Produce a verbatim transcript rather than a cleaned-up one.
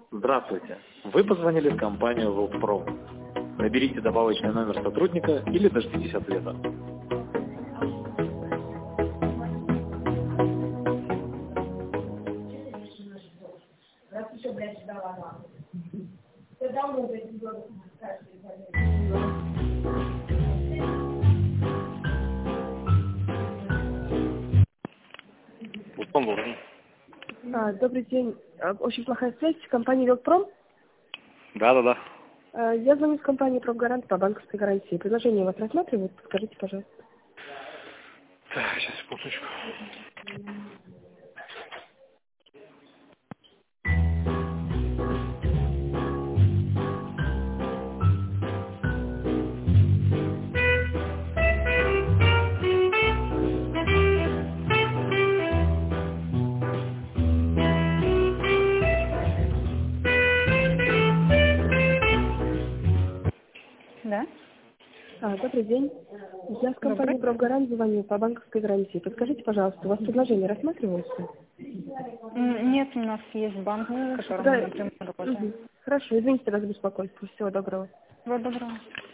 Здравствуйте. Вы позвонили в компанию Волтпром. Наберите добавочный номер сотрудника или дождитесь ответа. Волтпром, добрый. А, добрый день. А, Очень плохая связь. Компания Велпром. Да, да, да. А, Я звоню с компании Промгарант по банковской гарантии. Предложение вас рассматривают? Скажите, пожалуйста. Так, сейчас, секундочку. Да? А, добрый день. Я с компании Добрый. Промгарант звоню по банковской гарантии. Подскажите, пожалуйста, у вас предложение рассматривается? М, Нет, у нас есть банк, с Хорошо, которым тогда... мы напрямую работаем. Мгм. Хорошо, извините тогда за беспокойство. Всего доброго. Всего доброго.